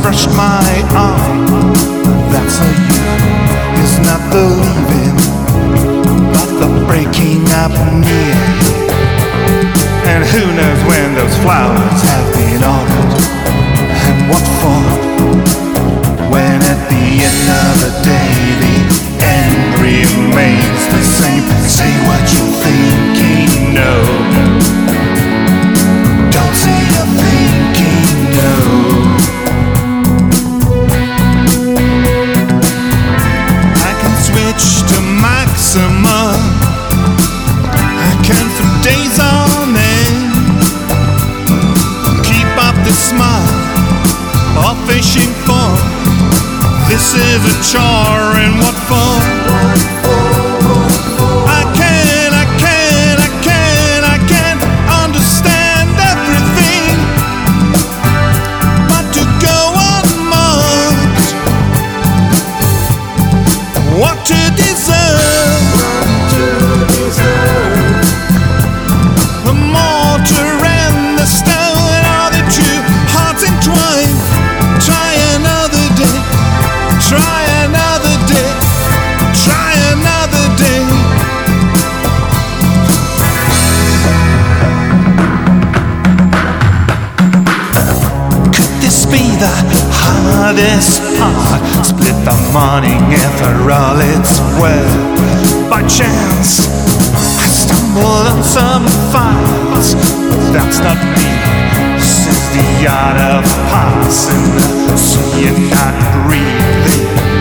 crushed my arm. That's a you is not the leaving, but the breaking up near. And who knows when those flowers have been ordered, and what for? When at the end of the day the end remains the same. Say what you're thinking, no. Don't say you're thinking, no. I can switch to maximum, I can for days on end. Keep up the smile, or fishing for. This is a chore, and what for? I can't understand everything, but to go unmarked, what to deserve, the mortar and the stone, are the two hearts entwined. Try another day, try another day, try another day. Could this be the hardest part? Split the morning air for all it's worth. By chance, I stumble on some files. That's not me. This is the art of passing, so you're not breathing.